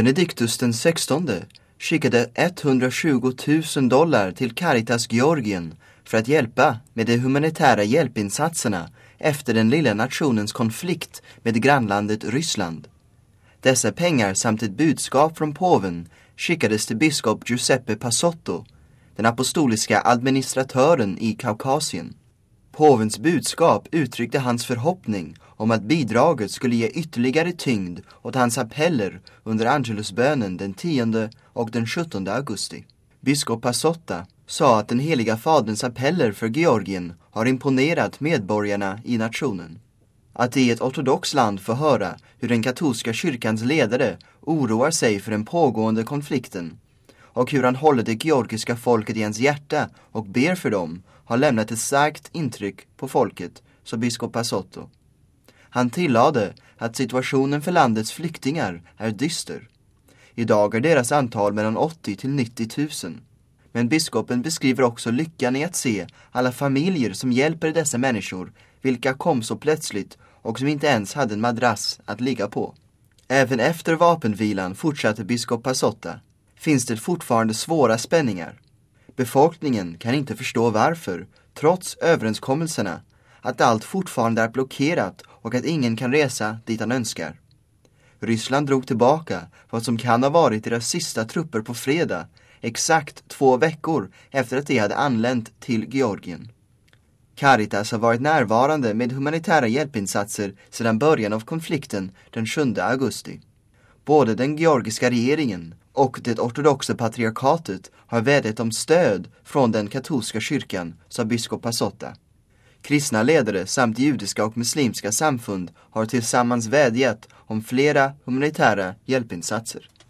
Benedictus den 16 skickade $120,000 till Caritas Georgien för att hjälpa med de humanitära hjälpinsatserna efter den lilla nationens konflikt med grannlandet Ryssland. Dessa pengar samt ett budskap från påven skickades till biskop Giuseppe Passotto, den apostoliska administratören i Kaukasien. Påvens budskap uttryckte hans förhoppning om att bidraget skulle ge ytterligare tyngd åt hans appeller under Angelusbönen den 10 och den 17 augusti. Biskop Passotta sa att den heliga faderns appeller för Georgien har imponerat medborgarna i nationen. Att i ett ortodox land få höra hur den katolska kyrkans ledare oroar sig för den pågående konflikten och hur han håller det georgiska folket i hans hjärta och ber för dem har lämnat ett starkt intryck på folket, sa biskop Passotto. Han tillade att situationen för landets flyktingar är dyster. Idag är deras antal mellan 80 till 90 000. Men biskopen beskriver också lyckan i att se alla familjer som hjälper dessa människor, vilka kom så plötsligt och som inte ens hade en madrass att ligga på. Även efter vapenvilan, fortsatte biskop Passotta, finns det fortfarande svåra spänningar. Befolkningen kan inte förstå varför, trots överenskommelserna, att allt fortfarande är blockerat och att ingen kan resa dit han önskar. Ryssland drog tillbaka vad som kan ha varit deras sista trupper på fredag, exakt 2 veckor efter att de hade anlänt till Georgien. Caritas har varit närvarande med humanitära hjälpinsatser sedan början av konflikten den 7 augusti. Både den georgiska regeringen och det ortodoxa patriarkatet har vädjat om stöd från den katolska kyrkan, sa biskop Passotta. Kristna ledare samt judiska och muslimska samfund har tillsammans vädjat om flera humanitära hjälpinsatser.